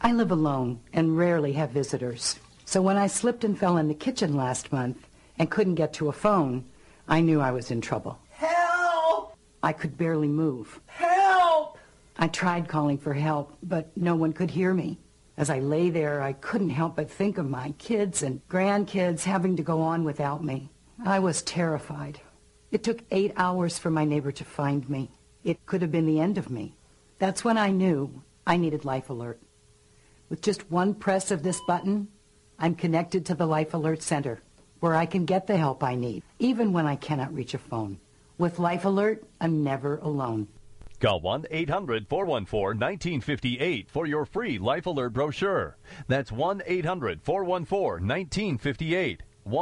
I live alone and rarely have visitors. So when I slipped and fell in the kitchen last month and couldn't get to a phone, I knew I was in trouble. Help! I could barely move. Help! I tried calling for help, but no one could hear me. As I lay there, I couldn't help but think of my kids and grandkids having to go on without me. I was terrified. It took 8 hours for my neighbor to find me. It could have been the end of me. That's when I knew I needed Life Alert. With just one press of this button, I'm connected to the Life Alert Center, where I can get the help I need, even when I cannot reach a phone. With Life Alert, I'm never alone. Call 1-800-414-1958 for your free Life Alert brochure. That's 1-800-414-1958.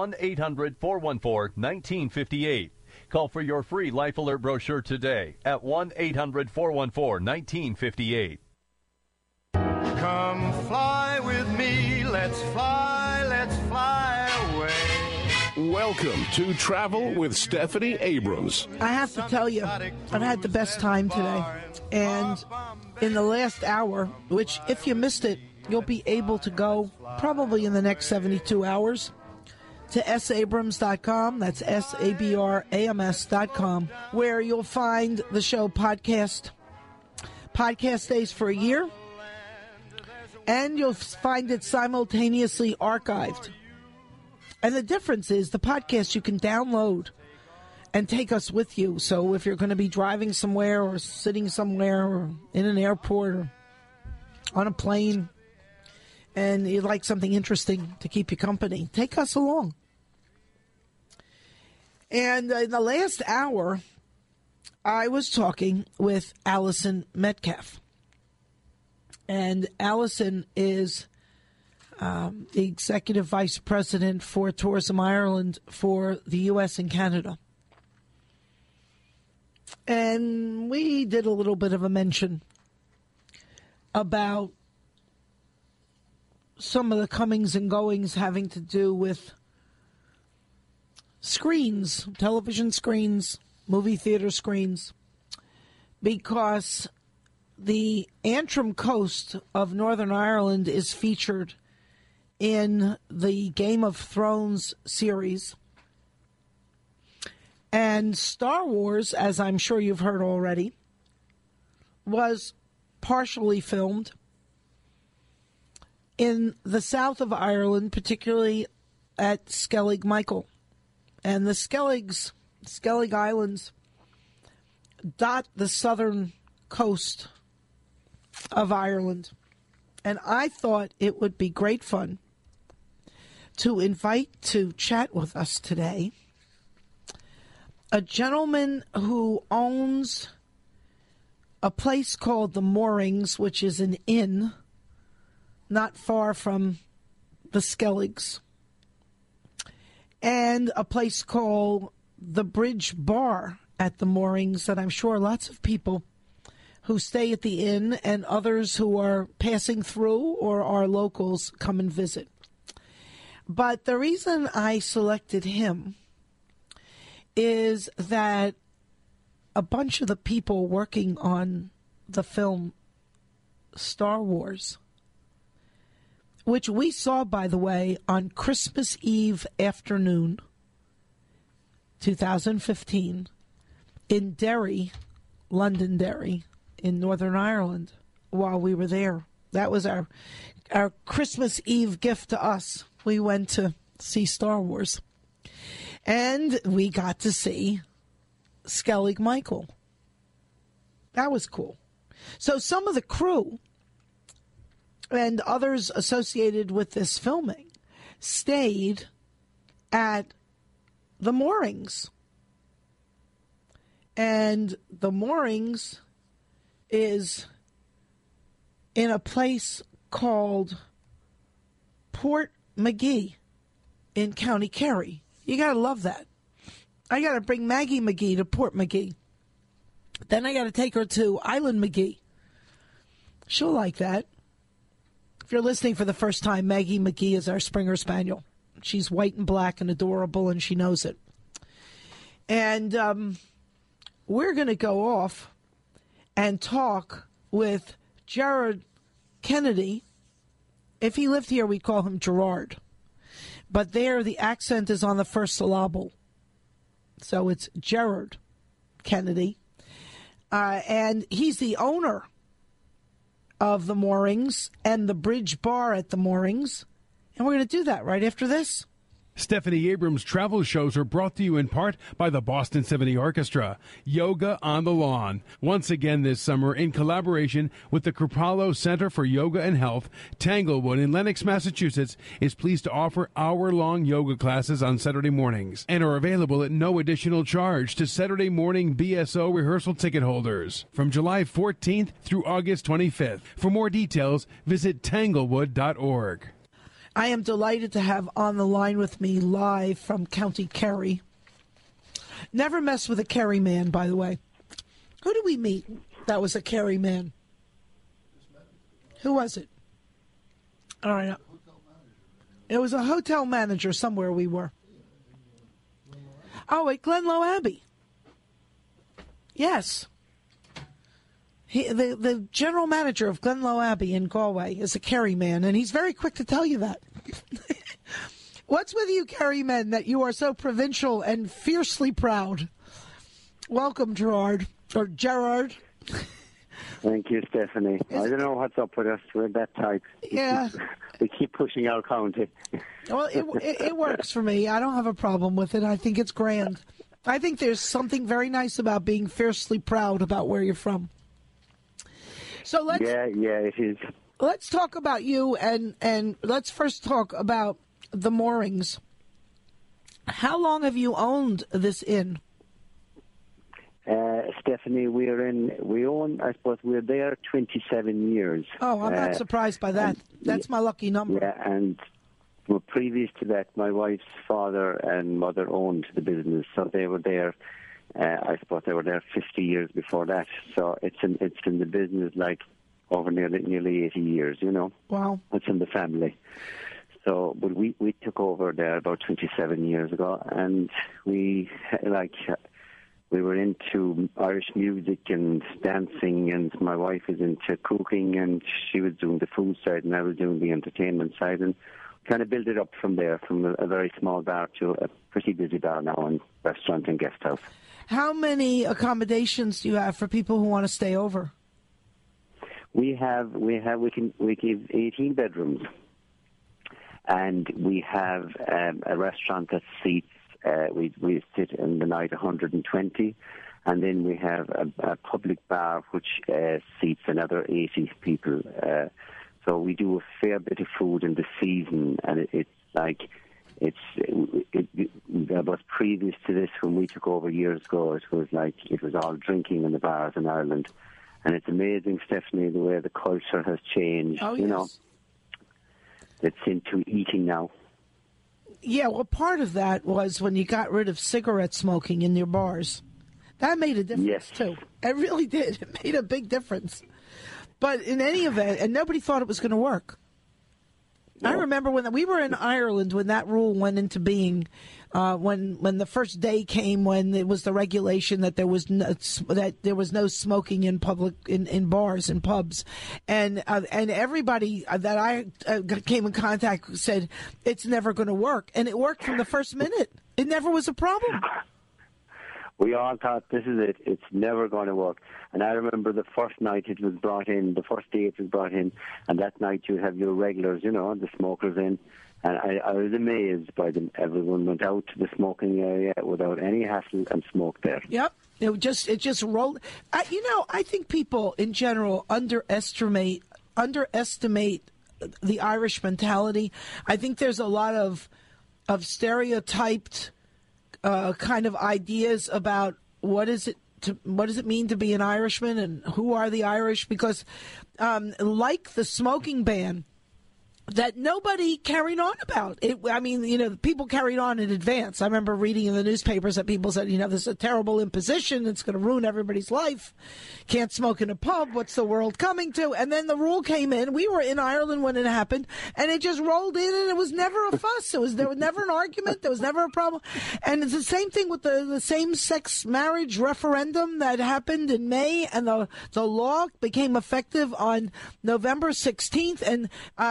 1-800-414-1958. Call for your free Life Alert brochure today at 1-800-414-1958. Come fly with me, let's fly away. Welcome to Travel with Stephanie Abrams. I have to tell you, I've had the best time today. And in the last hour, which if you missed it, you'll be able to go probably in the next 72 hours to sabrams.com. That's sabrams.com, where you'll find the show podcast days for a year. And you'll find it simultaneously archived. And the difference is the podcast you can download and take us with you. So if you're going to be driving somewhere or sitting somewhere or in an airport or on a plane and you'd like something interesting to keep you company, take us along. And in the last hour, I was talking with Allison Metcalf. And Allison is the Executive Vice President for Tourism Ireland for the U.S. and Canada. And we did a little bit of a mention about some of the comings and goings having to do with screens, television screens, movie theater screens, because the Antrim coast of Northern Ireland is featured in the Game of Thrones series. And Star Wars, as I'm sure you've heard already, was partially filmed in the south of Ireland, particularly at Skellig Michael. And the Skellig Islands dot the southern coast of Ireland. And I thought it would be great fun to invite to chat with us today a gentleman who owns a place called the Moorings, which is an inn not far from the Skelligs, and a place called the Bridge Bar at the Moorings that I'm sure lots of people who stay at the inn and others who are passing through or are locals come and visit. But the reason I selected him is that a bunch of the people working on the film Star Wars, which we saw, by the way, on Christmas Eve afternoon, 2015, in Derry, Londonderry, in Northern Ireland, while we were there. That was our Christmas Eve gift to us. We went to see Star Wars. And we got to see Skellig Michael. That was cool. So some of the crew and others associated with this filming stayed at the Moorings. And the Moorings is in a place called Port McGee in County Kerry. You got to love that. I got to bring Maggie McGee to Port McGee. Then I got to take her to Island McGee. She'll like that. If you're listening for the first time, Maggie McGee is our Springer Spaniel. She's white and black and adorable, and she knows it. And we're going to go off and talk with Jared Kennedy, If he lived here, we'd call him Gerard. But there, the accent is on the first syllable. So it's Gerard Kennedy. And he's the owner of the Moorings and the Bridge Bar at the Moorings. And we're going to do that right after this. Stephanie Abrams' travel shows are brought to you in part by the Boston Symphony Orchestra. Yoga on the Lawn. Once again this summer, in collaboration with the Kripalu Center for Yoga and Health, Tanglewood in Lenox, Massachusetts, is pleased to offer hour-long yoga classes on Saturday mornings and are available at no additional charge to Saturday morning BSO rehearsal ticket holders from July 14th through August 25th. For more details, visit tanglewood.org. I am delighted to have on the line with me live from County Kerry. Never mess with a Kerry man, by the way. Who did we meet that was a Kerry man? Who was it? All right. It was a hotel manager somewhere we were. Oh, at Glenlow Abbey. Yes. The general manager of Glenlow Abbey in Galway is a Kerry man, and he's very quick to tell you that. What's with you Kerry men that you are so provincial and fiercely proud? Welcome, Gerard. Or Gerard. Thank you, Stephanie. I don't know what's up with us. We're that type. Yeah. We keep pushing our county. Well, it works for me. I don't have a problem with it. I think it's grand. I think there's something very nice about being fiercely proud about where you're from. So yeah, it is. Let's talk about you, and let's first talk about the Moorings. How long have you owned this inn? Stephanie, I suppose we're there 27 years. Oh, I'm not surprised by that. That's my lucky number. Yeah, and previous to that, my wife's father and mother owned the business, so they were there. I suppose they were there 50 years before that. So it's in the business like over nearly 80 years, you know. Wow. It's in the family. So, but we took over there about 27 years ago, and we were into Irish music and dancing, and my wife is into cooking, and she was doing the food side, and I was doing the entertainment side, and kind of build it up from there, from a very small bar to a pretty busy bar now, and restaurant and guest house. How many accommodations do you have for people who want to stay over? We give 18 bedrooms, and we have a restaurant that seats. We sit in the night 120, and then we have a public bar which seats another 80 people. So we do a fair bit of food in the season, and it was previous to this when we took over years ago. It was all drinking in the bars in Ireland, and it's amazing, Stephanie, the way the culture has changed. Oh, yes. You know, it's into eating now. Yeah, well, part of that was when you got rid of cigarette smoking in your bars. That made a difference, too. It really did. It made a big difference. But in any event, and nobody thought it was going to work. No. I remember when we were in Ireland when that rule went into being, when the first day came when it was the regulation that there was no smoking in public in bars and pubs, and everybody that I came in contact with said it's never going to work, and it worked from the first minute. It never was a problem. We all thought, this is it. It's never going to work. And I remember the first night it was brought in, the first day it was brought in, and that night you have your regulars, you know, the smokers in. And I was amazed by them. Everyone went out to the smoking area without any hassle and smoked there. Yep. It just rolled. I think people in general underestimate the Irish mentality. I think there's a lot of stereotyped kind of ideas about what does it mean to be an Irishman and who are the Irish, because like the smoking ban that nobody carried on about. People carried on in advance. I remember reading in the newspapers that people said, this is a terrible imposition. It's going to ruin everybody's life. Can't smoke in a pub. What's the world coming to? And then the rule came in. We were in Ireland when it happened, and it just rolled in, and it was never a fuss. There was never an argument. There was never a problem. And it's the same thing with the same-sex marriage referendum that happened in May, and the law became effective on November 16th. And,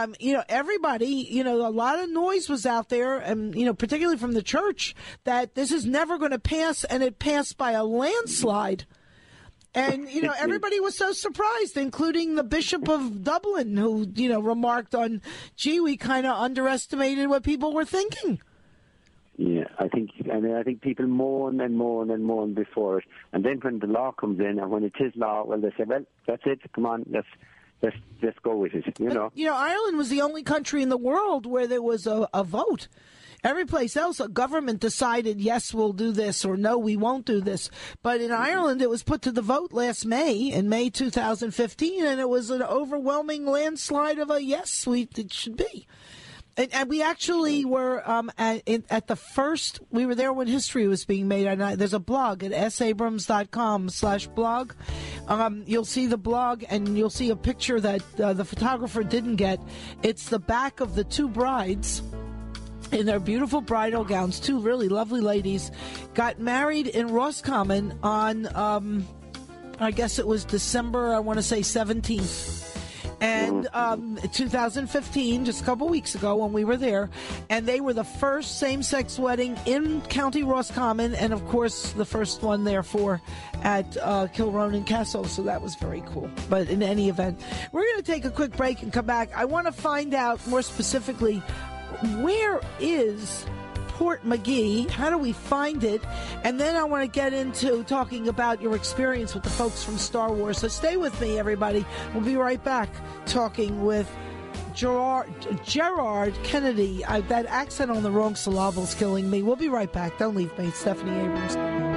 everybody, a lot of noise was out there, and, particularly from the church, that this is never going to pass, and it passed by a landslide. And, everybody was so surprised, including the Bishop of Dublin, who, remarked on, gee, we kind of underestimated what people were thinking. Yeah, I think people moan and moan and moan before it. And then when the law comes in, and when it is law, well, they say, well, that's it, come on, let's go with it, Ireland was the only country in the world where there was a vote. Every place else, a government decided, yes, we'll do this, or no, we won't do this. But in Ireland, it was put to the vote last May, in May 2015, and it was an overwhelming landslide of a yes, it should be. And we actually were at the first, we were there when history was being made. And there's a blog at sabrams.com/blog. You'll see the blog, and you'll see a picture that the photographer didn't get. It's the back of the two brides in their beautiful bridal gowns. Two really lovely ladies got married in Roscommon on, I guess it was December, I want to say 17th. And 2015, just a couple weeks ago when we were there, and they were the first same-sex wedding in County Roscommon, and of course the first one therefore at Kilronan Castle, so that was very cool. But in any event, we're going to take a quick break and come back. I want to find out more specifically, where is Portmagee? How do we find it? And then I want to get into talking about your experience with the folks from Star Wars. So stay with me, everybody. We'll be right back talking with Gerard Kennedy. That accent on the wrong syllable is killing me. We'll be right back. Don't leave me. Stephanie Abrams.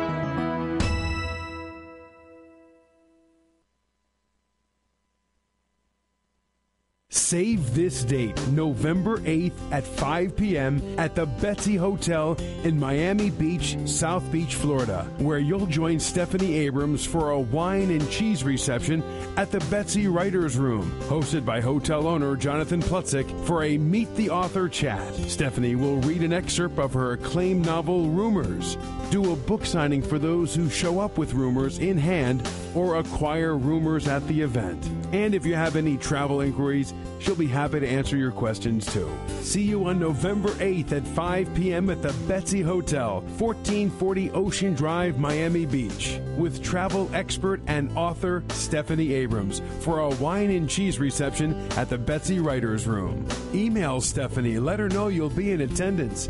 Save this date, November 8th at 5 p.m. at the Betsy Hotel in Miami Beach, South Beach, Florida, where you'll join Stephanie Abrams for a wine and cheese reception at the Betsy Writers Room, hosted by hotel owner Jonathan Plutzik for a Meet the Author chat. Stephanie will read an excerpt of her acclaimed novel, Rumors, do a book signing for those who show up with Rumors in hand or acquire Rumors at the event. And if you have any travel inquiries, she'll be happy to answer your questions too. See you on November 8th at 5 p.m. at the Betsy Hotel, 1440 Ocean Drive, Miami Beach, with travel expert and author Stephanie Abrams for a wine and cheese reception at the Betsy Writers Room. Email Stephanie. Let her know you'll be in attendance.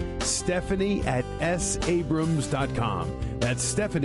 Stephanie@sabrams.com. That's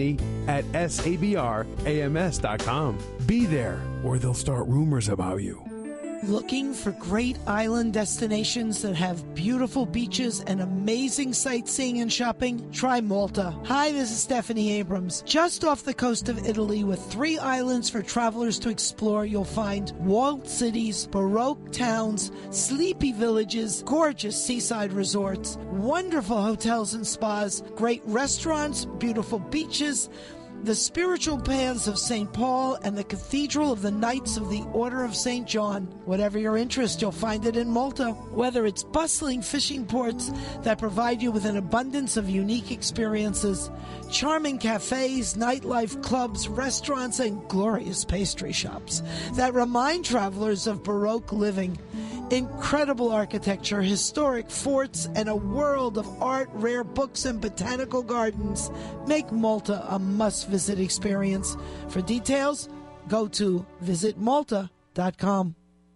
Stephanie@sabrams.com. Be there, or they'll start rumors about you. Looking for great island destinations that have beautiful beaches and amazing sightseeing and shopping? Try Malta. Hi, this is Stephanie Abrams. Just off the coast of Italy, with 3 islands for travelers to explore, you'll find walled cities, Baroque towns, sleepy villages, gorgeous seaside resorts, wonderful hotels and spas, great restaurants, beautiful beaches, the spiritual paths of St. Paul, and the Cathedral of the Knights of the Order of St. John. Whatever your interest, you'll find it in Malta. Whether it's bustling fishing ports that provide you with an abundance of unique experiences, charming cafes, nightlife clubs, restaurants, and glorious pastry shops that remind travelers of Baroque living, incredible architecture, historic forts, and a world of art, rare books, and botanical gardens make Malta a must-visit experience. For details, go to visitmalta.com.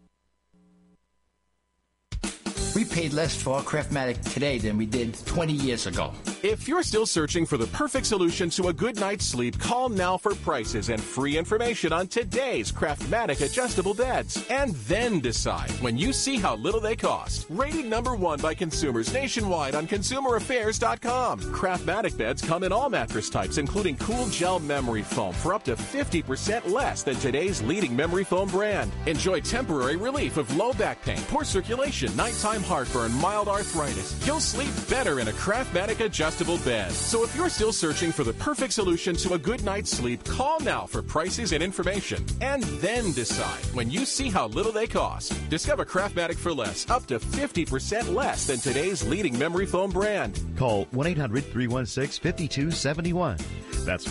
We paid less for our Craftmatic today than we did 20 years ago. If you're still searching for the perfect solution to a good night's sleep, call now for prices and free information on today's Craftmatic adjustable beds. And then decide when you see how little they cost. Rated #1 by consumers nationwide on ConsumerAffairs.com. Craftmatic beds come in all mattress types, including cool gel memory foam for up to 50% less than today's leading memory foam brand. Enjoy temporary relief of low back pain, poor circulation, nighttime heartburn, mild arthritis. You'll sleep better in a Craftmatic adjustable bed. So if you're still searching for the perfect solution to a good night's sleep, call now for prices and information. And then decide when you see how little they cost. Discover Craftmatic for less, up to 50% less than today's leading memory foam brand. Call 1-800-316-5271. That's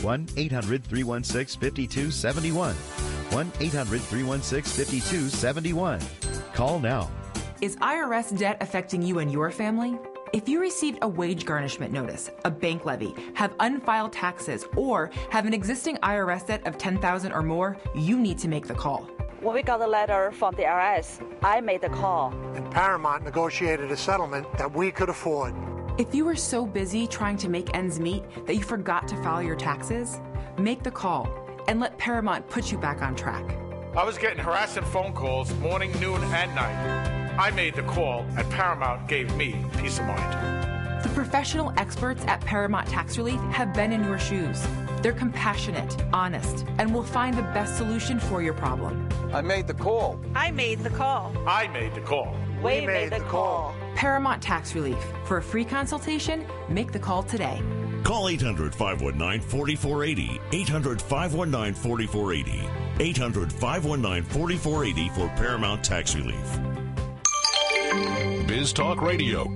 1-800-316-5271. 1-800-316-5271. Call now. Is IRS debt affecting you and your family? If you received a wage garnishment notice, a bank levy, have unfiled taxes, or have an existing IRS debt of $10,000 or more, you need to make the call. When we got a letter from the IRS, I made the call. And Paramount negotiated a settlement that we could afford. If you were so busy trying to make ends meet that you forgot to file your taxes, make the call and let Paramount put you back on track. I was getting harassing phone calls morning, noon, and night. I made the call, and Paramount gave me peace of mind. The professional experts at Paramount Tax Relief have been in your shoes. They're compassionate, honest, and will find the best solution for your problem. I made the call. I made the call. I made the call. We made the call. Paramount Tax Relief. For a free consultation, make the call today. Call 800-519-4480. 800-519-4480. 800-519-4480 for Paramount Tax Relief. Biz Talk Radio.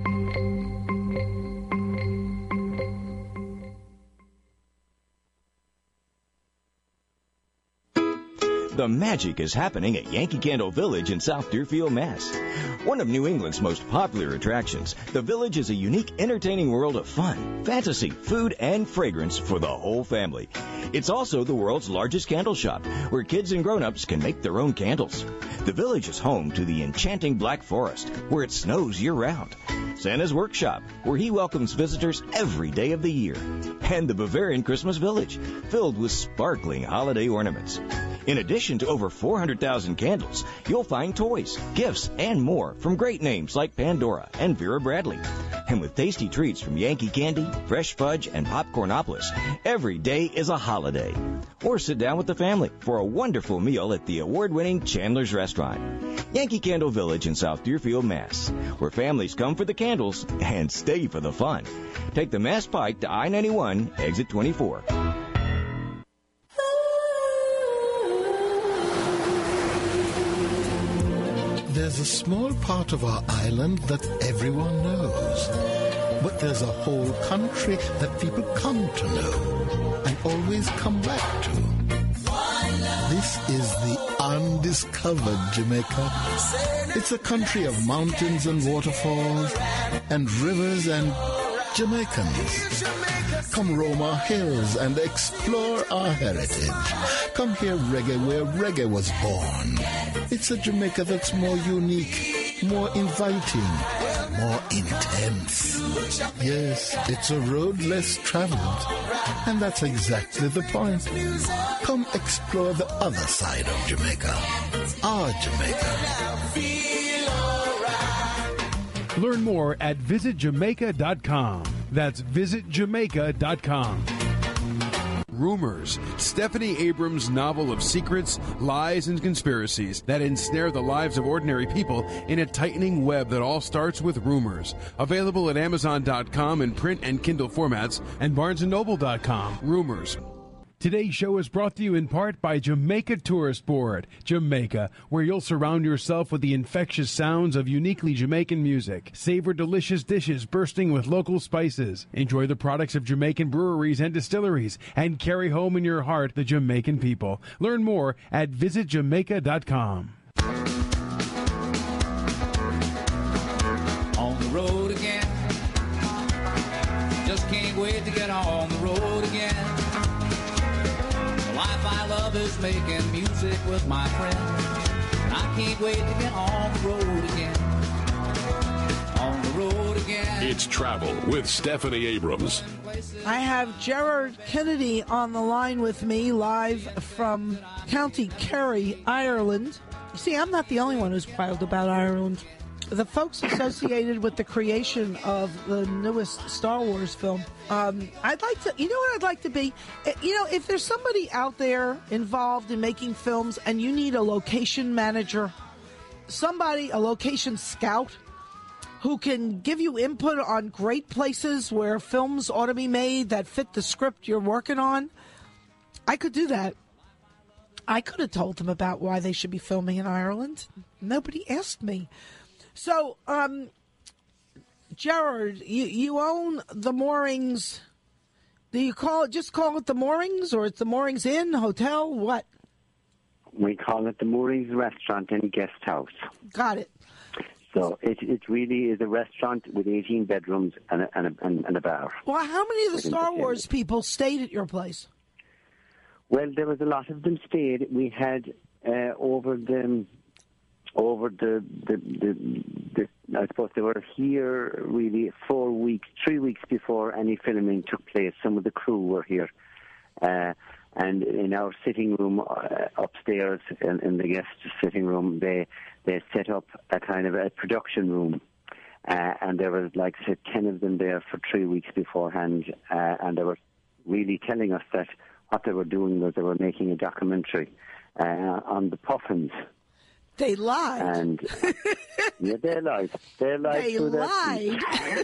The magic is happening at Yankee Candle Village in South Deerfield, Mass. One of New England's most popular attractions, the Village is a unique, entertaining world of fun, fantasy, food, and fragrance for the whole family. It's also the world's largest candle shop, where kids and grown-ups can make their own candles. The Village is home to the enchanting Black Forest, where it snows year-round. Santa's Workshop, where he welcomes visitors every day of the year. And the Bavarian Christmas Village, filled with sparkling holiday ornaments. In addition to over 400,000 candles, you'll find toys, gifts, and more from great names like Pandora and Vera Bradley. And with tasty treats from Yankee Candy, Fresh Fudge, and Popcornopolis, every day is a holiday. Or sit down with the family for a wonderful meal at the award-winning Chandler's Restaurant. Yankee Candle Village in South Deerfield, Mass., where families come for the candles and stay for the fun. Take the Mass Pike to I-91, exit 24. There's a small part of our island that everyone knows. But there's a whole country that people come to know and always come back to. This is the undiscovered Jamaica. It's a country of mountains and waterfalls and rivers and Jamaicans. Come roam our hills and explore our heritage. Come hear reggae where reggae was born. It's a Jamaica that's more unique, more inviting, more intense. Yes, it's a road less traveled. And that's exactly the point. Come explore the other side of Jamaica. Our Jamaica. Learn more at visitjamaica.com. That's visitjamaica.com. Rumors, Stephanie Abrams' novel of secrets, lies, and conspiracies that ensnare the lives of ordinary people in a tightening web that all starts with rumors. Available at Amazon.com in print and Kindle formats and BarnesandNoble.com. Rumors. Today's show is brought to you in part by Jamaica Tourist Board. Jamaica, where you'll surround yourself with the infectious sounds of uniquely Jamaican music. Savor delicious dishes bursting with local spices. Enjoy the products of Jamaican breweries and distilleries. And carry home in your heart the Jamaican people. Learn more at visitjamaica.com. On the road again. Just can't wait to get on the road again. The life I love is making music with my friends. And I can't wait to get on the road again. On the road again. It's Travel with Stephanie Abrams. I have Gerard Kennedy on the line with me, live from County Kerry, Ireland. You see, I'm not the only one who's wild about Ireland. The folks associated with the creation of the newest Star Wars film, I'd like to, you know what I'd like to be? You know, if there's somebody out there involved in making films and you need a location manager, somebody, a location scout, who can give you input on great places where films ought to be made that fit the script you're working on, I could do that. I could have told them about why they should be filming in Ireland. Nobody asked me. So, Gerard, you own the Moorings. Do you call it the Moorings, or it's the Moorings Inn, hotel, what? We call it the Moorings Restaurant and Guest House. Got it. So it really is a restaurant with 18 bedrooms and a bar. Well, how many of the Star Wars people stayed at your place? Well, there was a lot of them stayed. We had over the I suppose they were here really 3 weeks before any filming took place. Some of the crew were here. And in our sitting room upstairs, in the guest sitting room, they set up a kind of a production room. And there was, like I said, 10 of them there for 3 weeks beforehand. And they were really telling us that what they were doing was they were making a documentary on the Puffins. They lied. And yeah, they lied. They lied.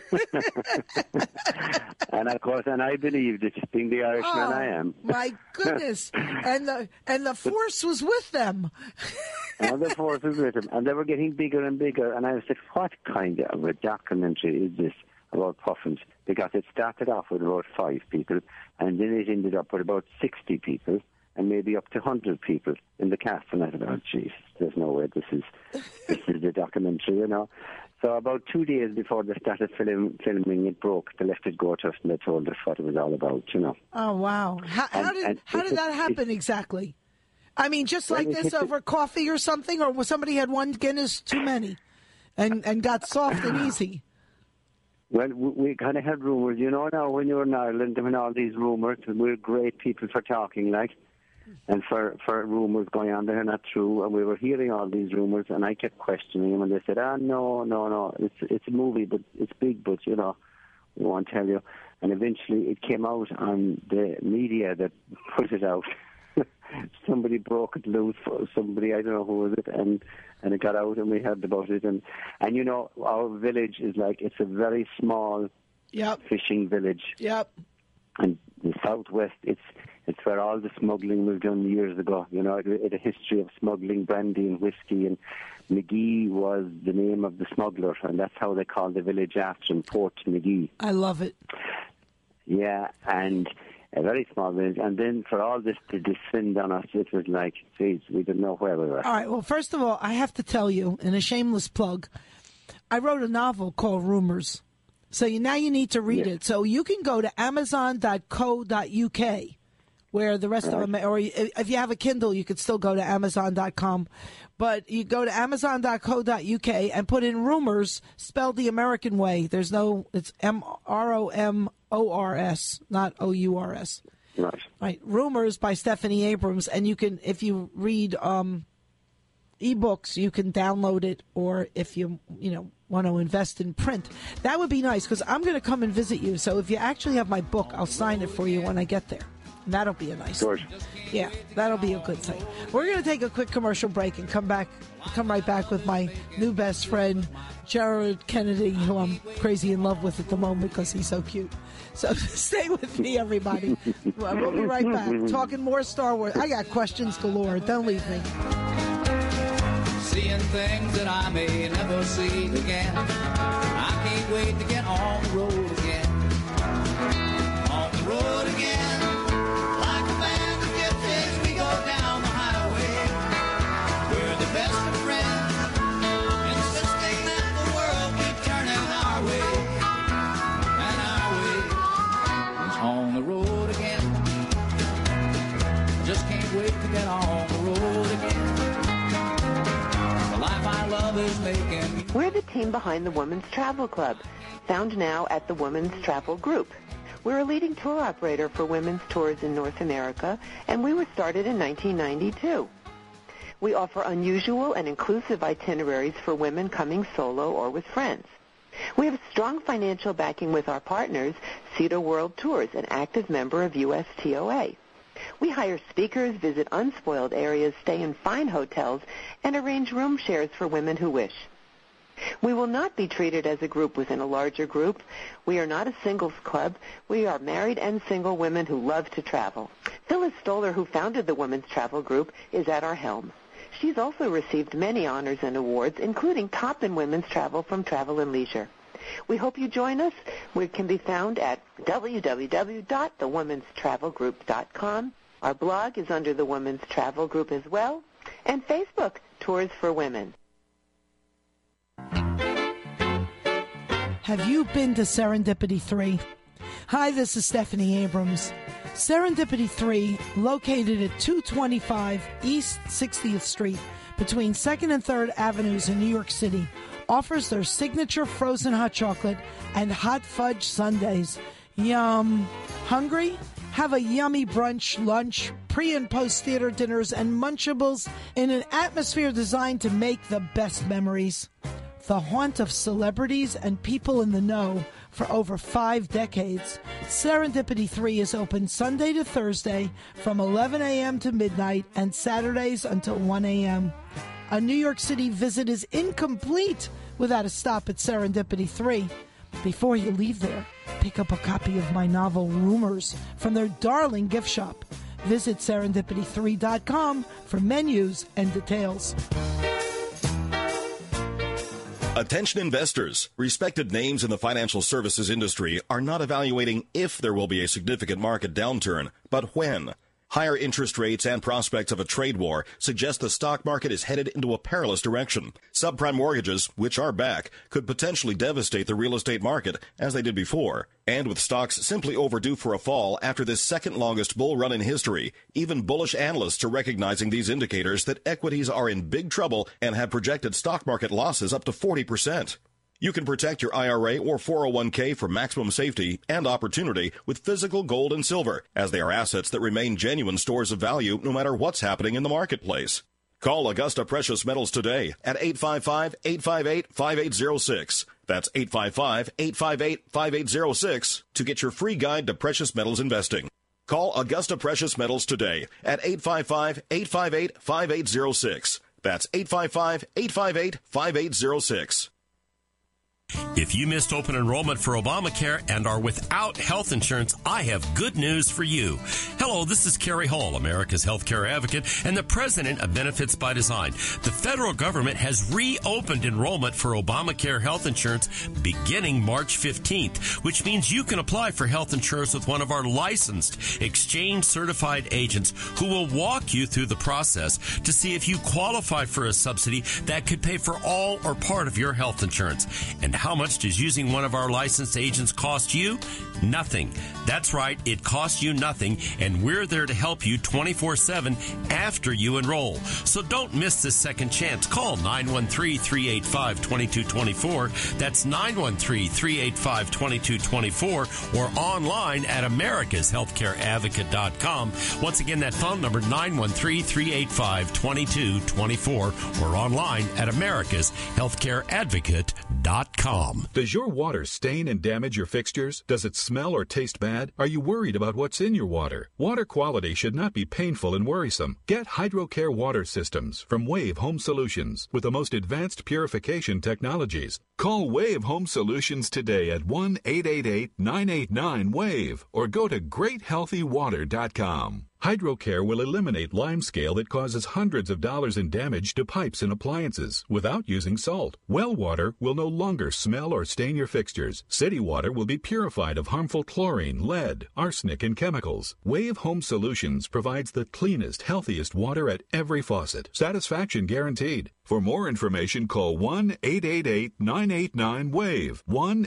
And of course, I believed it, being the Irishman I am. My goodness! and the force was with them. And the force was with them, and they were getting bigger and bigger. And I said, "What kind of a documentary is this about Puffins?" Because it started off with about 5 people, and then it ended up with about 60 people. And maybe up to 100 people in the cast. And I thought, oh, jeez, there's no way this is the documentary, you know. So about 2 days before they started filming, it broke. They left it go to us and they told us what it was all about, you know. Oh, wow. How did that happen exactly? I mean, just like this over coffee or something? Or somebody had one Guinness too many and got soft and easy? Well, we kind of had rumours, you know, now when you're in Ireland, when all these rumours, we're great people for talking, like. And for rumours going on, they're not true. And we were hearing all these rumours, and I kept questioning them. And they said, no, it's a movie, but it's big, but, you know, we won't tell you. And eventually it came out on the media that put it out. Somebody broke it loose, somebody, I don't know who was it, and it got out, and we heard about it. And you know, our village is like, it's a very small fishing village. Yep. And the southwest, it's where all the smuggling was done years ago. You know, it had a history of smuggling brandy and whiskey, and McGee was the name of the smuggler, and that's how they called the village after him, Port McGee. I love it. Yeah, and a very small village. And then for all this to descend on us, it was like, geez, we didn't know where we were. All right, well, first of all, I have to tell you, in a shameless plug, I wrote a novel called Rumors. So now you need to read it. So you can go to amazon.co.uk, where the rest of them, or if you have a Kindle, you could still go to amazon.com. But you go to amazon.co.uk and put in Rumors, spelled the American way. It's MROMORS, not OURS. Right. Rumors by Stephanie Abrams. And you can, if you read ebooks, you can download it, or if you want to invest in print, that would be nice, because I'm going to come and visit you. So if you actually have my book, I'll sign it for you when I get there. And that'll be a nice thing. Yeah, that'll be a good thing. We're going to take a quick commercial break and come right back with my new best friend, Jared Kennedy, who I'm crazy in love with at the moment because he's so cute. So stay with me, everybody. We'll be right back, talking more Star Wars. I got questions galore. Don't leave me. Seeing things that I may never see again. I can't wait to get on the road again. On the road again. Like a band of gypsies, we go down the highway. We're the best of friends, insisting that the world keep turning our way. And our way is on the road again. Just can't wait to get on the road again. We're the team behind the Women's Travel Club, found now at the Women's Travel Group. We're a leading tour operator for women's tours in North America, and we were started in 1992. We offer unusual and inclusive itineraries for women coming solo or with friends. We have strong financial backing with our partners, Cedar World Tours, an active member of USTOA. We hire speakers, visit unspoiled areas, stay in fine hotels, and arrange room shares for women who wish. We will not be treated as a group within a larger group. We are not a singles club. We are married and single women who love to travel. Phyllis Stoller, who founded the Women's Travel Group, is at our helm. She's also received many honors and awards, including Top in Women's Travel from Travel and Leisure. We hope you join us. We can be found at www.thewomenstravelgroup.com. Our blog is under the Women's Travel Group as well. And Facebook, Tours for Women. Have you been to Serendipity 3? Hi, this is Stephanie Abrams. Serendipity 3, located at 225 East 60th Street between 2nd and 3rd Avenues in New York City, offers their signature frozen hot chocolate and hot fudge sundaes. Yum. Hungry? Have a yummy brunch, lunch, pre- and post-theater dinners, and Munchables in an atmosphere designed to make the best memories. The haunt of celebrities and people in the know for over 5 decades, Serendipity 3 is open Sunday to Thursday from 11 a.m. to midnight and Saturdays until 1 a.m. A New York City visit is incomplete without a stop at Serendipity 3. Before you leave there, pick up a copy of my novel Rumors from their darling gift shop. Visit serendipity3.com for menus and details. Attention investors. Respected names in the financial services industry are not evaluating if there will be a significant market downturn, but when. Higher interest rates and prospects of a trade war suggest the stock market is headed into a perilous direction. Subprime mortgages, which are back, could potentially devastate the real estate market as they did before. And with stocks simply overdue for a fall after this second longest bull run in history, even bullish analysts are recognizing these indicators that equities are in big trouble and have projected stock market losses up to 40%. You can protect your IRA or 401k for maximum safety and opportunity with physical gold and silver, as they are assets that remain genuine stores of value no matter what's happening in the marketplace. Call Augusta Precious Metals today at 855-858-5806. That's 855-858-5806 to get your free guide to precious metals investing. Call Augusta Precious Metals today at 855-858-5806. That's 855-858-5806. If you missed open enrollment for Obamacare and are without health insurance, I have good news for you. Hello, this is Kerry Hall, America's healthcare advocate and the president of Benefits by Design. The federal government has reopened enrollment for Obamacare health insurance beginning March 15th, which means you can apply for health insurance with one of our licensed exchange-certified agents who will walk you through the process to see if you qualify for a subsidy that could pay for all or part of your health insurance. And how much does using one of our licensed agents cost you? Nothing. That's right, it costs you nothing, and we're there to help you 24/7 after you enroll. So don't miss this second chance. Call 913-385-2224. That's 913-385-2224 or online at americashealthcareadvocate.com. Once again, that phone number 913-385-2224 or online at americashealthcareadvocate.com. Does your water stain and damage your fixtures? Does it smell or taste bad? Are you worried about what's in your water? Water quality should not be painful and worrisome. Get HydroCare water systems from Wave Home Solutions with the most advanced purification technologies. Call Wave Home Solutions today at 1-888-989-WAVE or go to GreatHealthyWater.com. HydroCare will eliminate limescale that causes hundreds of dollars in damage to pipes and appliances without using salt. Well water will no longer smell or stain your fixtures. City water will be purified of harmful chlorine, lead, arsenic, and chemicals. Wave Home Solutions provides the cleanest, healthiest water at every faucet. Satisfaction guaranteed. For more information, call 1-888-989-WAVE,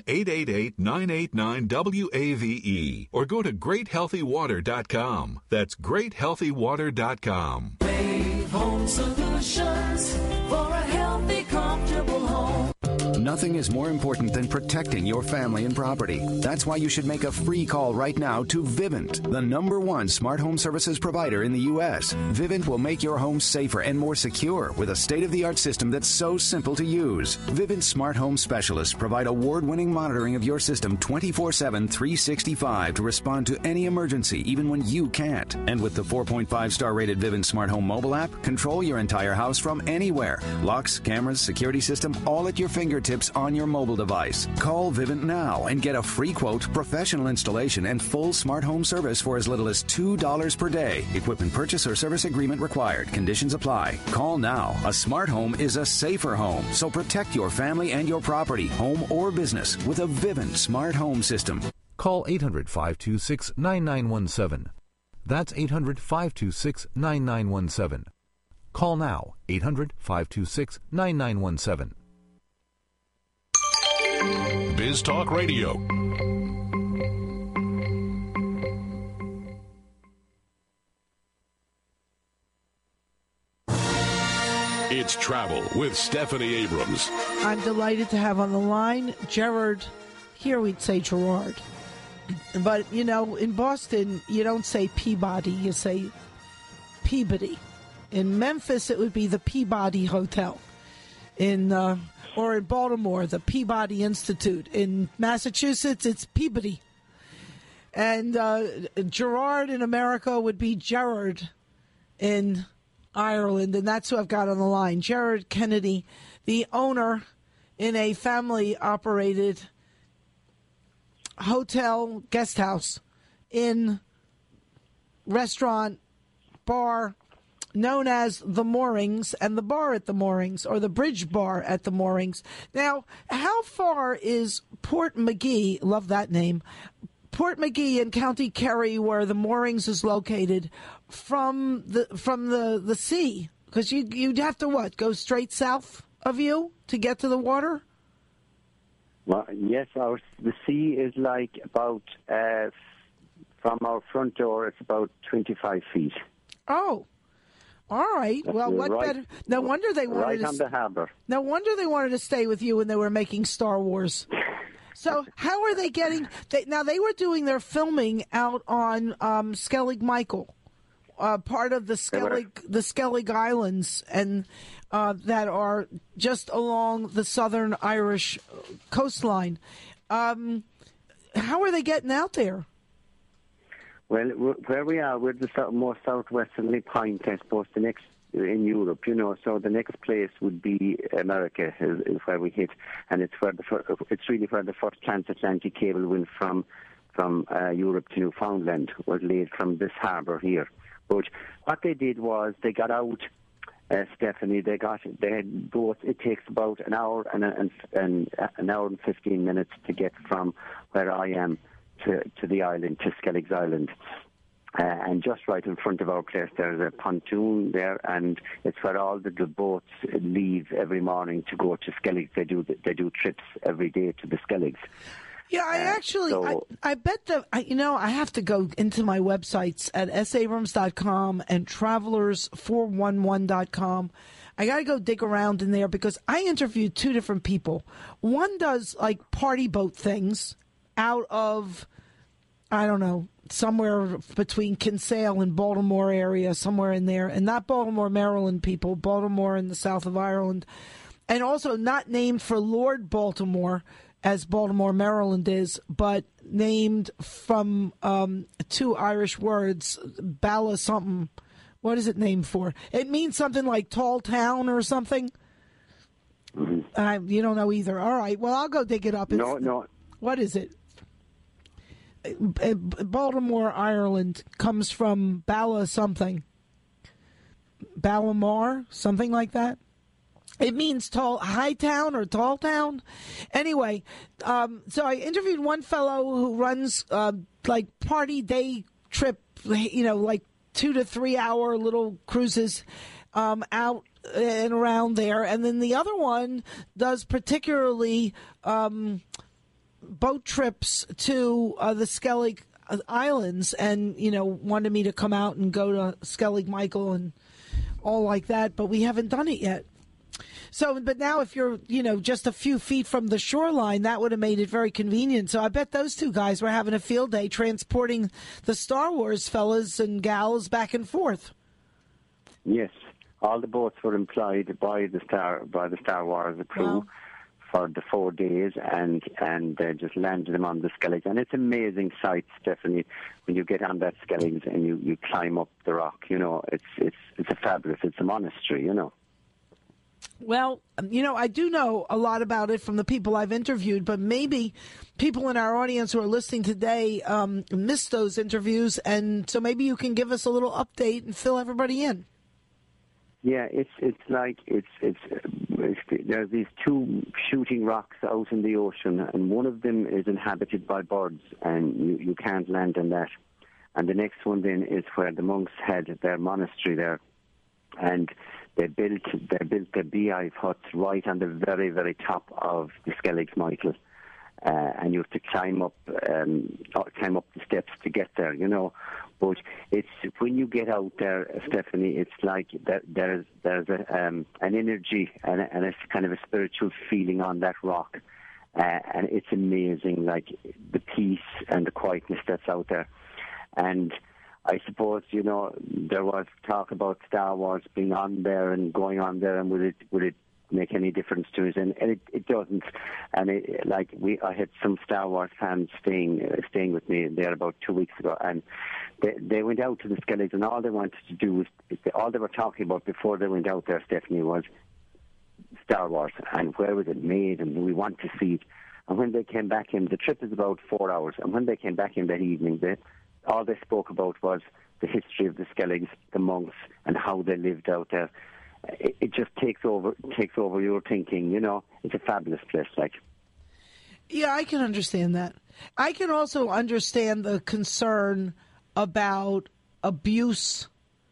1-888-989-WAVE, or go to GreatHealthyWater.com. That's GreatHealthyWater.com. Wave Home Solutions for a healthy, comfortable home. Nothing is more important than protecting your family and property. That's why you should make a free call right now to Vivint, the #1 smart home services provider in the U.S. Vivint will make your home safer and more secure with a state-of-the-art system that's so simple to use. Vivint smart home specialists provide award-winning monitoring of your system 24/7, 365 to respond to any emergency, even when you can't. And with the 4.5-star rated Vivint smart home mobile app, control your entire house from anywhere. Locks, cameras, security system, all at your fingertips on your mobile device. Call Vivint now and get a free quote, professional installation, and full smart home service for as little as $2 per day. Equipment purchase or service agreement required. Conditions apply. Call now. A smart home is a safer home, so protect your family and your property, home or business, with a Vivint smart home system. Call 800-526-9917. That's 800-526-9917. Call now. 800-526-9917. News Talk Radio. It's Travel with Stephanie Abrams. I'm delighted to have on the line Gerard. Here we'd say Gerard. But, you know, in Boston, you don't say Peabody, you say Peabody. In Memphis, it would be the Peabody Hotel. Or in Baltimore, the Peabody Institute. In Massachusetts, it's Peabody. And Gerard in America would be Gerard in Ireland, and that's who I've got on the line. Gerard Kennedy, the owner in a family-operated hotel, guest house, in restaurant, bar, known as The Moorings, and the bar at The Moorings, or the Bridge Bar at The Moorings. Now, how far is Port McGee, love that name, Port McGee in County Kerry, where The Moorings is located, from the sea? Because you'd have to, go straight south of you to get to the water? Well, yes, the sea is like about, from our front door, it's about 25 feet. Oh, all right. That's well, what better? No wonder they wanted on the harbour. No wonder they wanted to stay with you when they were making Star Wars. So how are they getting? They were doing their filming out on Skellig Michael, part of the Skellig Islands, and that are just along the southern Irish coastline. How are they getting out there? Well, where we are, we're the more southwesterly point, I suppose, the next in Europe, so the next place would be America is where we hit, and it's really where the first transatlantic cable went from Europe to Newfoundland, was laid from this harbour here. But what they did was they got out, Stephanie. They had boats. It takes about an hour and an hour and 15 minutes to get from where I am to the island, to Skellig's Island. And just right in front of our place, there's a pontoon there, and it's where all the boats leave every morning to go to Skellig. They do trips every day to the Skelligs. Yeah, I bet I have to go into my websites at sabrams.com and travelers411.com. I got to go dig around in there because I interviewed two different people. One does like party boat things out of, I don't know, somewhere between Kinsale and Baltimore area, somewhere in there. And not Baltimore, Maryland people, Baltimore in the south of Ireland. And also not named for Lord Baltimore, as Baltimore, Maryland is, but named from two Irish words, Bala something. What is it named for? It means something like tall town or something. You don't know either. All right. Well, I'll go dig it up. No. What is it? Baltimore, Ireland comes from Bala something. Balamar, something like that. It means high town or tall town. Anyway, so I interviewed one fellow who runs like party day trip, like 2 to 3 hour little cruises out and around there. And then the other one does particularly boat trips to the Skellig Islands, and wanted me to come out and go to Skellig Michael and all like that, but we haven't done it yet. So, but now if you're, just a few feet from the shoreline, that would have made it very convenient. So I bet those two guys were having a field day transporting the Star Wars fellas and gals back and forth. Yes, all the boats were employed by the Star Wars crew. Wow. For the 4 days, and they just landed them on the Skelligs. And it's an amazing sight, Stephanie, when you get on that Skelligs and you climb up the rock. It's a fabulous, it's a monastery, Well, I do know a lot about it from the people I've interviewed, but maybe people in our audience who are listening today missed those interviews, and so maybe you can give us a little update and fill everybody in. Yeah, it's there's these two shooting rocks out in the ocean, and one of them is inhabited by birds, and you can't land on that. And the next one then is where the monks had their monastery there, and they built the beehive huts right on the very, very top of the Skellig Michael. and you have to climb up the steps to get there, you know. But it's when you get out there, Stephanie, it's like there's an energy and a kind of a spiritual feeling on that rock, and it's amazing, like the peace and the quietness that's out there. And I suppose, you know, there was talk about Star Wars being on there and going on there, and would it make any difference to us? And it doesn't. And I had some Star Wars fans staying with me there about 2 weeks ago, and they went out to the Skelligs, and all they wanted to do was, all they were talking about before they went out there, Stephanie, was Star Wars and where was it made, and we want to see it. And when they came back in, the trip is about 4 hours, and when they came back in that evening, all they spoke about was the history of the Skelligs, the monks, and how they lived out there. It just takes over your thinking, you know. It's a fabulous place, like. Yeah, I can understand that. I can also understand the concern about abuse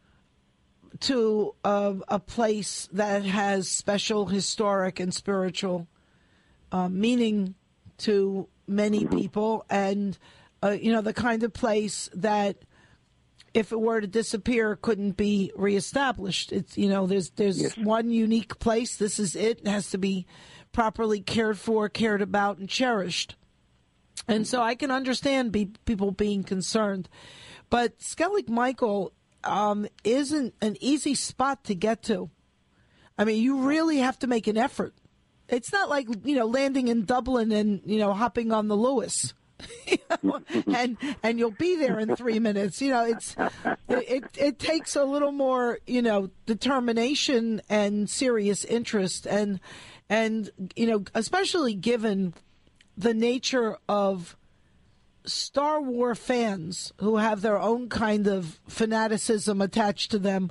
to a place that has special historic and spiritual meaning to many people, and you know, the kind of place that, if it were to disappear, couldn't be reestablished. It's, you know, there's yes. One unique place. This is it. It has to be properly cared for, cared about, and cherished. And so I can understand people being concerned. But Skellig Michael isn't an easy spot to get to. I mean, you really have to make an effort. It's not like, you know, landing in Dublin and, you know, hopping on the Lewis. You know, and you'll be there in 3 minutes. You know, it takes a little more, you know, determination and serious interest, and you know, especially given the nature of Star Wars fans who have their own kind of fanaticism attached to them.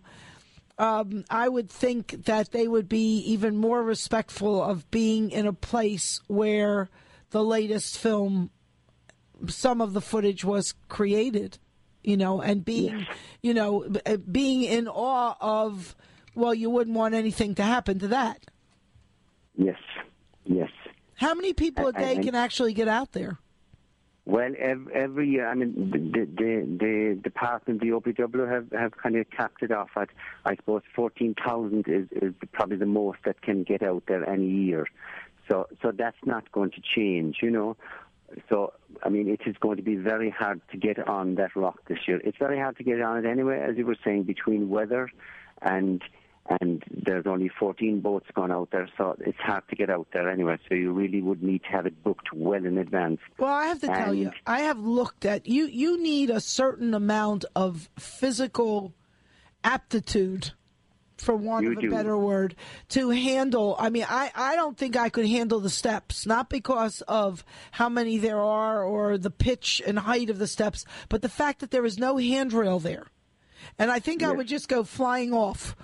I would think that they would be even more respectful of being in a place where the latest film, some of the footage was created, you know, and being, you know, being in awe of, well, you wouldn't want anything to happen to that. Yes, yes. How many people a day can actually get out there? Well, every year, I mean, the department, the OPW, have kind of capped it off at, I suppose, 14,000 is probably the most that can get out there any year. So that's not going to change, you know. So, I mean, it is going to be very hard to get on that rock this year. It's very hard to get on it anyway, as you were saying, between weather and there's only 14 boats gone out there, so it's hard to get out there anyway. So you really would need to have it booked well in advance. Well, I have to tell you, I have looked at, you need a certain amount of physical aptitude, for want of a better word, to handle. I mean, I don't think I could handle the steps, not because of how many there are or the pitch and height of the steps, but the fact that there is no handrail there. And I think I would just go flying off.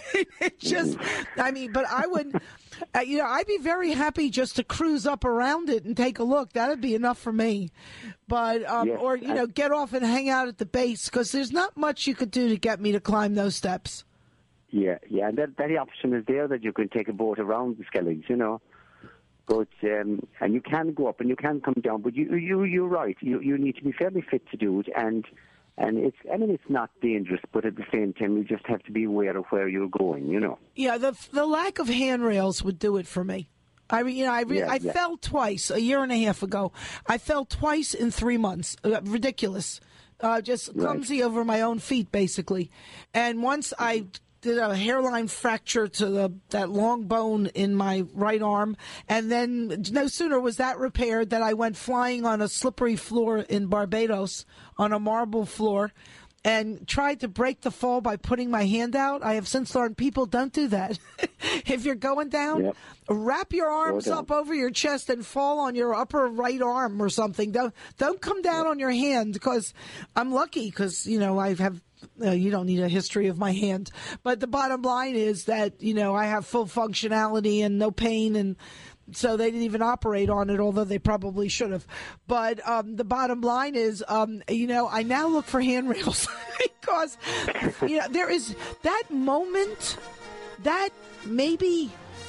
But I would, you know, I'd be very happy just to cruise up around it and take a look. That'd be enough for me. But, or, you know, get off and hang out at the base, because there's not much you could do to get me to climb those steps. Yeah, and that option is there, that you can take a boat around the Skelligs, you know. But and you can go up and you can come down, but you're right. You need to be fairly fit to do it, and it's not dangerous, but at the same time you just have to be aware of where you're going, you know. Yeah, the lack of handrails would do it for me. I mean, you know, I fell twice a year and a half ago. I fell twice in 3 months. Ridiculous. Just clumsy over my own feet, basically. And once I did a hairline fracture to that long bone in my right arm, and then no sooner was that repaired that I went flying on a slippery floor in Barbados on a marble floor and tried to break the fall by putting my hand out. I have since learned people don't do that. If you're going down, wrap your arms up over your chest and fall on your upper right arm or something. Don't come down on your hand, because I'm lucky, because, you know, I have you don't need a history of my hand. But the bottom line is that, you know, I have full functionality and no pain, and so they didn't even operate on it, although they probably should have. But the bottom line is, you know, I now look for handrails because, you know, there is that moment, that maybe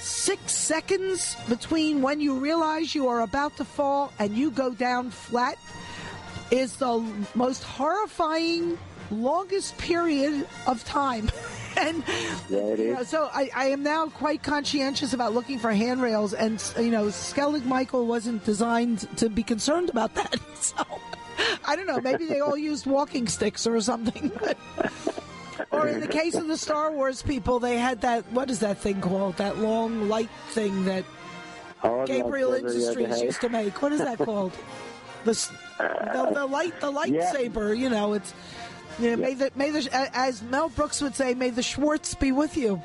6 seconds between when you realize you are about to fall and you go down flat is the most horrifying, longest period of time. And so I am now quite conscientious about looking for handrails, and Skellig Michael wasn't designed to be concerned about that. So I don't know, maybe they all used walking sticks or something. Or in the case of the Star Wars people, they had that, what is that thing called? That long light thing that Gabriel Industries used to make. What is that called? The lightsaber, it's... Yeah, may the as Mel Brooks would say, may the Schwartz be with you.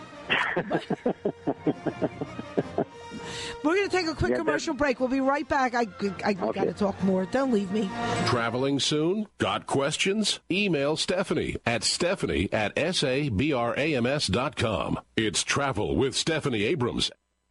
We're going to take a quick commercial break. We'll be right back. I got to talk more. Don't leave me. Traveling soon? Got questions? Email Stephanie at sabrams.com. It's Travel with Stephanie Abrams.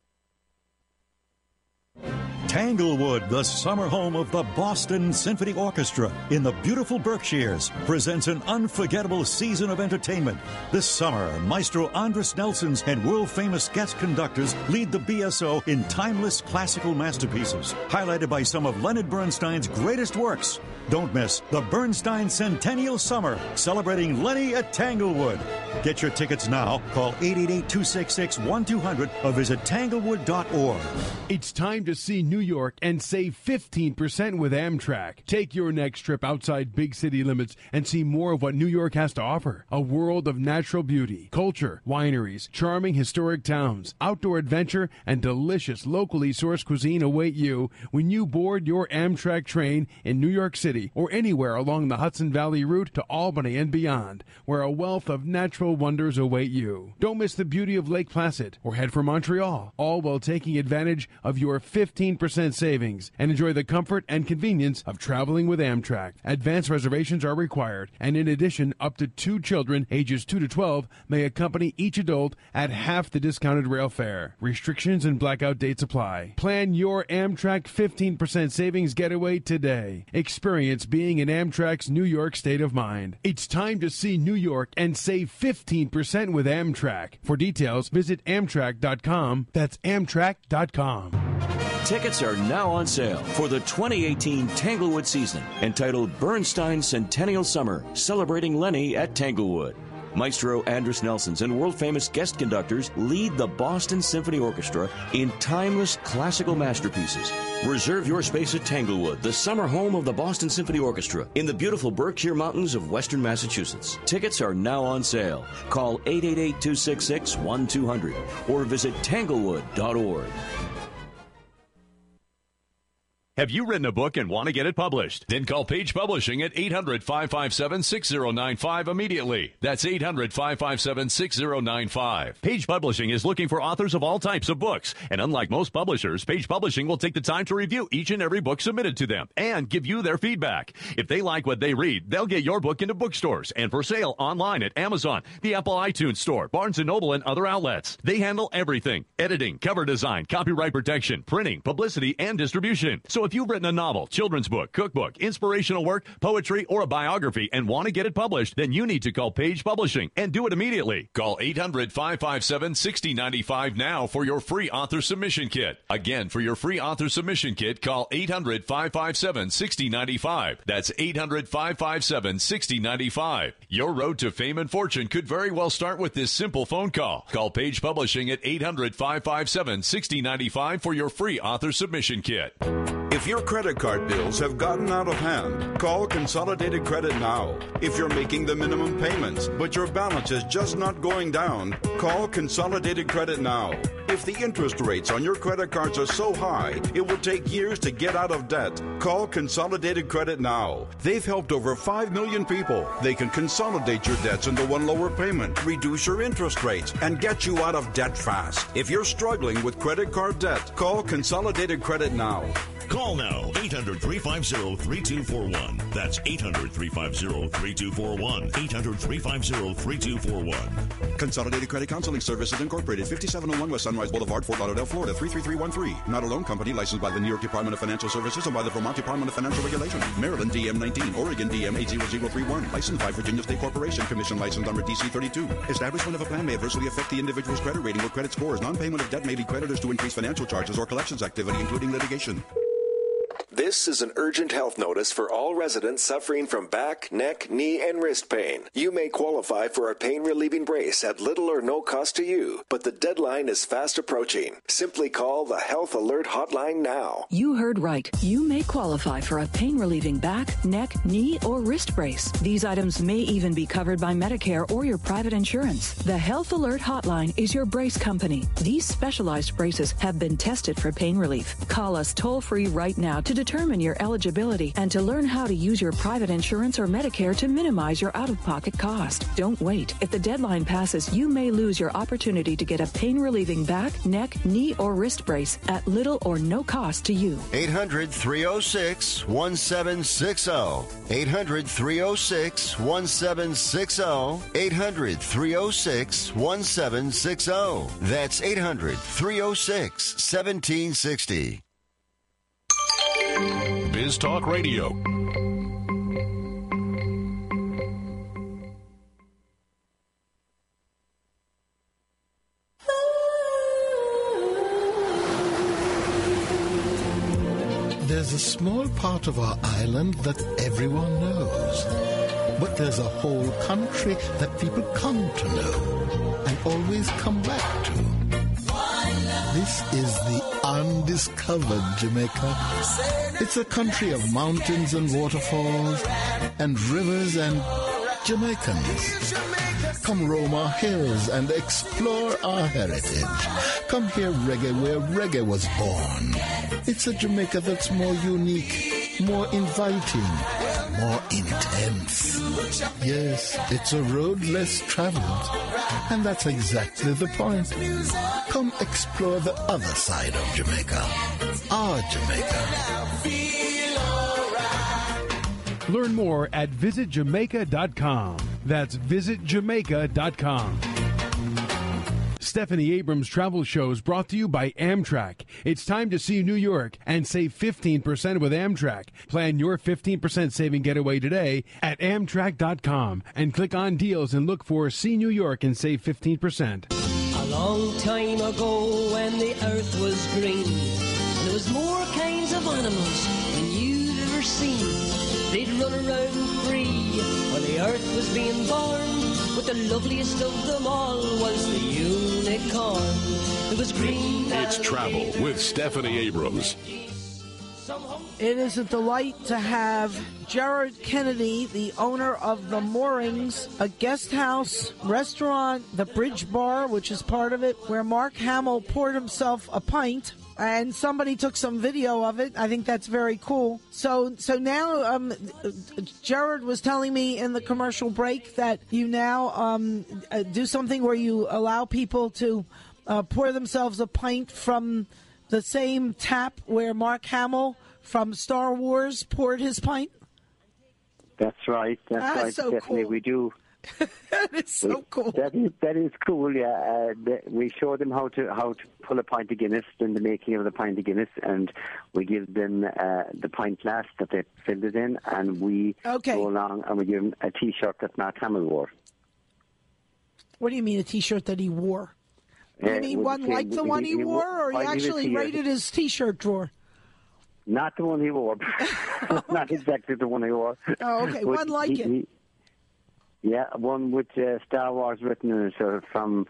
Tanglewood, the summer home of the Boston Symphony Orchestra in the beautiful Berkshires, presents an unforgettable season of entertainment. This summer, Maestro Andris Nelsons and world-famous guest conductors lead the BSO in timeless classical masterpieces, highlighted by some of Leonard Bernstein's greatest works. Don't miss the Bernstein Centennial Summer, celebrating Lenny at Tanglewood. Get your tickets now. Call 888-266-1200 or visit tanglewood.org. It's time to see New York and save 15% with Amtrak. Take your next trip outside big city limits and see more of what New York has to offer. A world of natural beauty, culture, wineries, charming historic towns, outdoor adventure, and delicious locally sourced cuisine await you when you board your Amtrak train in New York City or anywhere along the Hudson Valley route to Albany and beyond, where a wealth of natural wonders await you. Don't miss the beauty of Lake Placid or head for Montreal, all while taking advantage of your 15% savings and enjoy the comfort and convenience of traveling with Amtrak. Advance reservations are required, and in addition, up to 2 children ages 2 to 12 may accompany each adult at half the discounted rail fare. Restrictions and blackout dates apply. Plan your Amtrak 15% savings getaway today. Experience being in Amtrak's New York state of mind. It's time to see New York and save 15% with Amtrak. For details, visit Amtrak.com. That's Amtrak.com. Tickets are now on sale for the 2018 Tanglewood season, entitled Bernstein Centennial Summer, celebrating Lenny at Tanglewood. Maestro Andris Nelsons and world-famous guest conductors lead the Boston Symphony Orchestra in timeless classical masterpieces. Reserve your space at Tanglewood, the summer home of the Boston Symphony Orchestra in the beautiful Berkshire Mountains of western Massachusetts. Tickets are now on sale. Call 888-266-1200 or visit tanglewood.org. Have you written a book and want to get it published? Then call Page Publishing at 800-557-6095 immediately. That's 800-557-6095. Page Publishing is looking for authors of all types of books. And unlike most publishers, Page Publishing will take the time to review each and every book submitted to them and give you their feedback. If they like what they read, they'll get your book into bookstores and for sale online at Amazon, the Apple iTunes Store, Barnes & Noble, and other outlets. They handle everything: editing, cover design, copyright protection, printing, publicity, and distribution. So if you've written a novel, children's book, cookbook, inspirational work, poetry, or a biography and want to get it published, then you need to call Page Publishing and do it immediately. Call 800-557-6095 now for your free author submission kit. Again, for your free author submission kit, call 800-557-6095. That's 800-557-6095. Your road to fame and fortune could very well start with this simple phone call. Call Page Publishing at 800-557-6095 for your free author submission kit. If your credit card bills have gotten out of hand, call Consolidated Credit now. If you're making the minimum payments, but your balance is just not going down, call Consolidated Credit now. If the interest rates on your credit cards are so high, it will take years to get out of debt. Call Consolidated Credit now. They've helped over 5 million people. They can consolidate your debts into one lower payment, reduce your interest rates, and get you out of debt fast. If you're struggling with credit card debt, call Consolidated Credit now. Call now, 800-350-3241. That's 800-350-3241. 800-350-3241. Consolidated Credit Counseling Services Incorporated, 5701 West Sunrise Sunrise Boulevard, Fort Lauderdale, Florida, 33313. Not a loan company licensed by the New York Department of Financial Services and by the Vermont Department of Financial Regulation. Maryland DM19, Oregon DM 80031. Licensed by Virginia State Corporation. Commission license number DC 32. Establishment of a plan may adversely affect the individual's credit rating or credit scores. Non-payment of debt may lead creditors to increase financial charges or collections activity, including litigation. This is an urgent health notice for all residents suffering from back, neck, knee, and wrist pain. You may qualify for a pain-relieving brace at little or no cost to you, but the deadline is fast approaching. Simply call the Health Alert Hotline now. You heard right. You may qualify for a pain-relieving back, neck, knee, or wrist brace. These items may even be covered by Medicare or your private insurance. The Health Alert Hotline is your brace company. These specialized braces have been tested for pain relief. Call us toll-free right now to determine your eligibility and to learn how to use your private insurance or Medicare to minimize your out-of-pocket cost. Don't wait. If the deadline passes, you may lose your opportunity to get a pain-relieving back, neck, knee, or wrist brace at little or no cost to you. 800-306-1760. 800-306-1760. 800-306-1760. That's 800-306-1760. Biz Talk Radio. There's a small part of our island that everyone knows. But there's a whole country that people come to know and always come back to. This is the undiscovered Jamaica. It's a country of mountains and waterfalls and rivers and Jamaicans. Come roam our hills and explore our heritage. Come hear reggae where reggae was born. It's a Jamaica that's more unique, more inviting, more intense. Yes, it's a road less traveled. And that's exactly the point. Come explore the other side of Jamaica. Our Jamaica. Learn more at visitjamaica.com. That's visitjamaica.com. Stephanie Abrams Travel Shows brought to you by Amtrak. It's time to see New York and save 15% with Amtrak. Plan your 15% saving getaway today at Amtrak.com and click on deals and look for See New York and save 15%. A long time ago when the earth was green, and there was more kinds of animals than you'd ever seen. They'd run around free when the earth was being born, but the loveliest of them all was the unicorn. It was green. It's Travel with Stephanie Abrams. It is a delight to have Jared Kennedy, the owner of The Moorings, a guest house, restaurant, the Bridge Bar, which is part of it, where Mark Hamill poured himself a pint. And somebody took some video of it. I think that's very cool. So now, Jared was telling me in the commercial break that you now do something where you allow people to pour themselves a pint from the same tap where Mark Hamill from Star Wars poured his pint. That's right. That's right. So definitely, cool. We do. That is so cool. That is cool. Yeah, we show them how to pull a pint of Guinness, then the making of the pint of Guinness, and we give them the pint glass that they filled it in, and we go along and we give them a T-shirt that Mark Hamill wore. What do you mean a T-shirt that he wore? You mean one like the one he wore, or you actually raided his T-shirt drawer? Not the one he wore. Not exactly the one he wore. Oh, okay. One like it. Yeah, one with Star Wars written in it, sort of from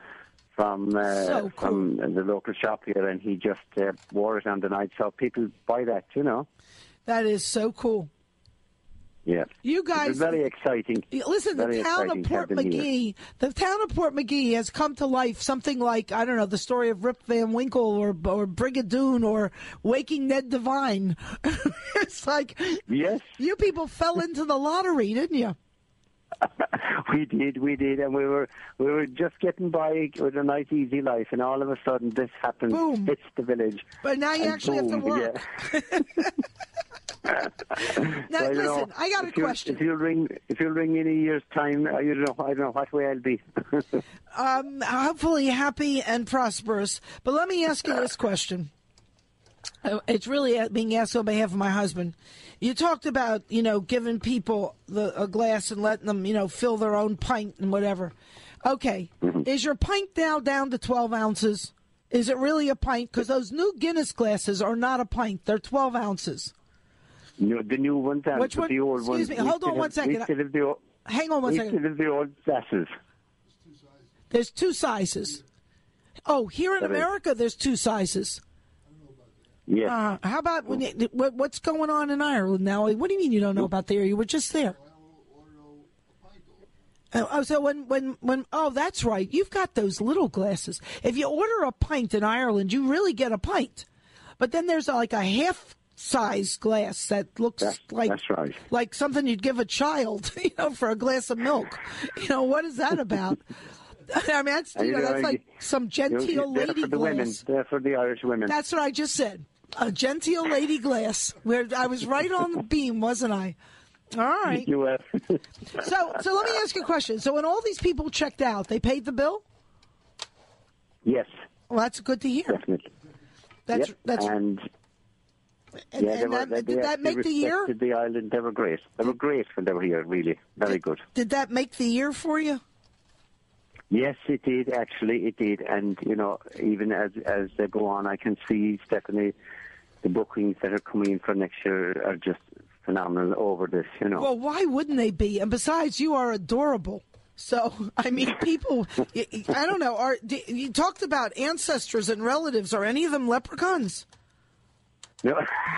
the local shop here, and he just wore it on the night, so people buy that, you know. That is so cool. Yeah. You guys... It's very exciting. Listen, the town of Port McGee has come to life, something like, I don't know, the story of Rip Van Winkle or Brigadoon or Waking Ned Devine. It's like... Yes. You people fell into the lottery, didn't you? We did, and we were just getting by with a nice, easy life, and all of a sudden this happened. Boom. Hits the village. But now you actually have to work. Yeah. Now, listen, I got a question. If you'll ring in a year's time, I don't know what way I'll be. Hopefully happy and prosperous. But let me ask you this question. It's really being asked on behalf of my husband. You talked about, giving people a glass and letting them, fill their own pint and whatever. Okay. Mm-hmm. Is your pint now down to 12 ounces? Is it really a pint? Because those new Guinness glasses are not a pint. They're 12 ounces. No, the new ones and Which one? the old ones. Excuse me. Hold on one second. Hang on one second. We still have the old glasses. There's two sizes. Oh, here in America, there's two sizes. Yes. How about what's going on in Ireland now? What do you mean you don't know about there? You were just there. Oh, that's right. You've got those little glasses. If you order a pint in Ireland, you really get a pint. But then there's like a half-size glass that looks like something you'd give a child, for a glass of milk. What is that about? I mean, that's like some genteel lady glass. They're for the Irish women. That's what I just said. A genteel lady glass. Where I was right on the beam, wasn't I? All right. You were. So let me ask you a question. So when all these people checked out, they paid the bill? Yes. Well, that's good to hear. Definitely. Did that make the year? The island. They were great. They were great when they were here. Really, very good. Did that make the year for you? Yes, it did. Actually, it did. And even as they go on, I can see, Stephanie, the bookings that are coming in for next year are just phenomenal over this. Well, why wouldn't they be? And besides, you are adorable. So, I mean, people, I don't know. You talked about ancestors and relatives. Are any of them leprechauns? No.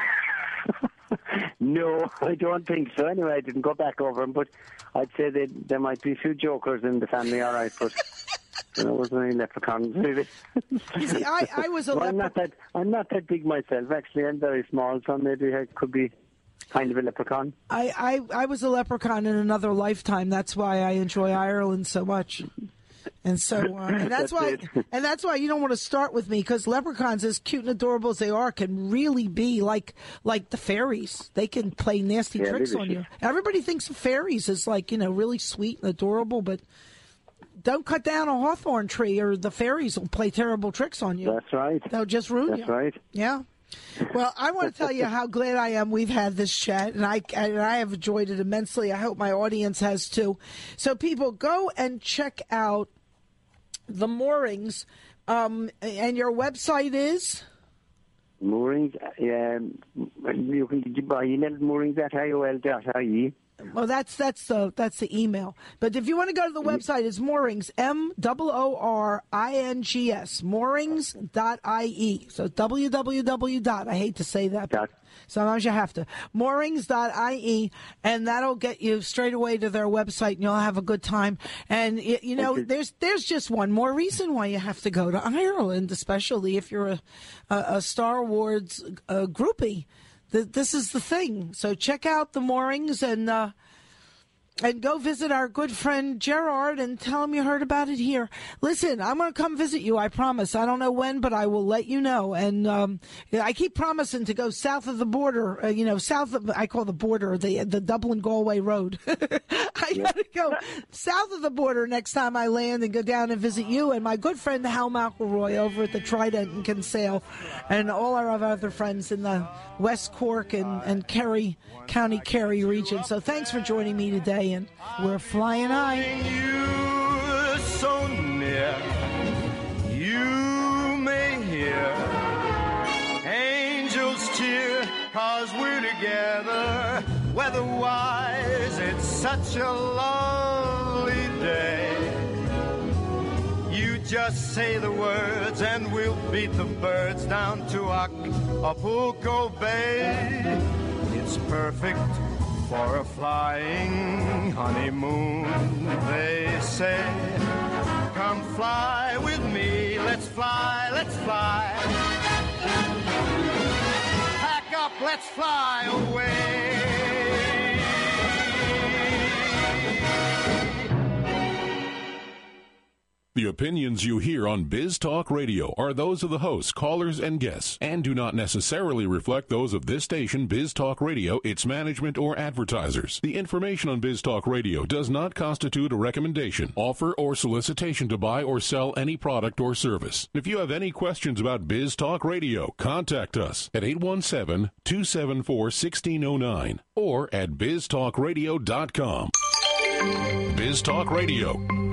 No, I don't think so. Anyway, I didn't go back over them, but I'd say there might be a few jokers in the family, all right, but there wasn't any leprechauns, really. You see, I was a leprechaun. I'm not that big myself, actually. I'm very small, so maybe I could be kind of a leprechaun. I was a leprechaun in another lifetime. That's why I enjoy Ireland so much. And so, and that's why you don't want to start with me, because leprechauns, as cute and adorable as they are, can really be like the fairies. They can play nasty tricks on you. Everybody thinks of fairies as really sweet and adorable, but don't cut down a hawthorn tree, or the fairies will play terrible tricks on you. That's right. They'll just ruin you. That's right. Yeah. Well, I want to tell you how glad I am we've had this chat, and I have enjoyed it immensely. I hope my audience has too. So people, go and check out the Moorings, and your website is? Moorings, you can buy moorings@iol.ie. Well, that's the email. But if you want to go to the website, it's Moorings, MOORINGS, moorings.ie. So www. I hate to say that, but sometimes you have to. Moorings.ie, and that'll get you straight away to their website, and you'll have a good time. And there's just one more reason why you have to go to Ireland, especially if you're a Star Wars groupie. This is the thing. So check out the Moorings and go visit our good friend Gerard and tell him you heard about it here. Listen, I'm going to come visit you, I promise. I don't know when, but I will let you know. And I keep promising to go south of the border, I call the border, the Dublin-Galway Road. I got to go south of the border next time I land and go down and visit you and my good friend Hal McElroy over at the Trident in Kinsale, and all our other friends in the West Cork and Kerry, County Kerry region. So thanks for joining me today, and we're flying high. You so near, you may hear angels cheer, 'cause we're together. Weather-wise, it's such a lovely day. You just say the words and we'll beat the birds down to Acapulco Bay. It's perfect for a flying honeymoon, they say. Come fly with me, let's fly, let's fly. Pack up, let's fly away. The opinions you hear on Biz Talk Radio are those of the hosts, callers, and guests, and do not necessarily reflect those of this station, Biz Talk Radio, its management, or advertisers. The information on Biz Talk Radio does not constitute a recommendation, offer, or solicitation to buy or sell any product or service. If you have any questions about Biz Talk Radio, contact us at 817-274-1609 or at biztalkradio.com. Biz Talk Radio.